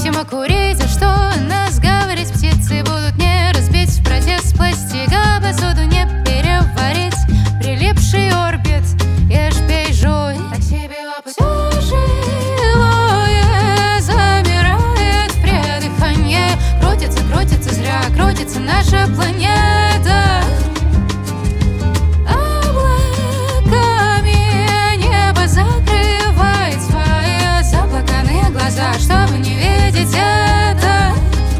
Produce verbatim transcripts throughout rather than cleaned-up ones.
независимо курить. А что нас говорить? Птицы будут не разбить в протест. Пластика посуду не переварить. Прилипший орбит, ешь, пей, жуй. А тебе опыт. Все живое замирает при дыхании. Крутится, крутится, зря крутится наша планета. Облаками небо закрывает свои заплаканные глаза, чтобы не видеть это.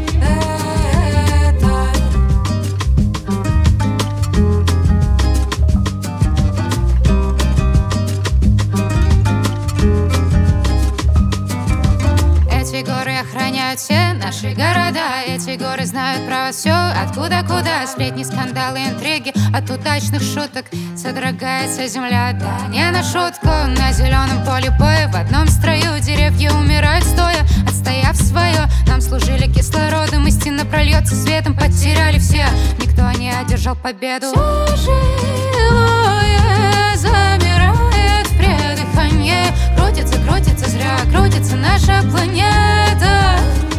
Эти горы охраняют все наши города. Эти горы знают про вас все, откуда куда. Сплетни, скандалы, интриги, от удачных шуток содрогается земля. Да не на шутку, на зеленом поле боя в одном строю деревья умирают стоя, отстояв свое. Нам служили кислородом, истина прольется светом. Потеряли все, никто не одержал победу. Все живое замирает при дыхании. Крутится, крутится, зря крутится наша планета.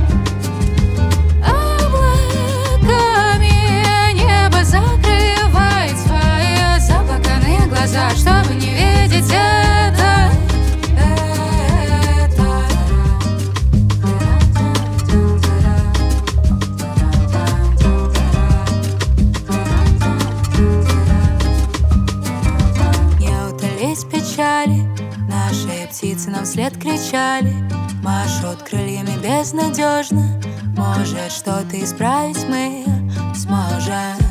Облаками небо закрывает свои заплаканные глаза, чтобы не видеть это. Не утолить печали, наши птицы нам вслед кричали. Машут крыльями безнадежно. Может, что-то исправить мы сможем.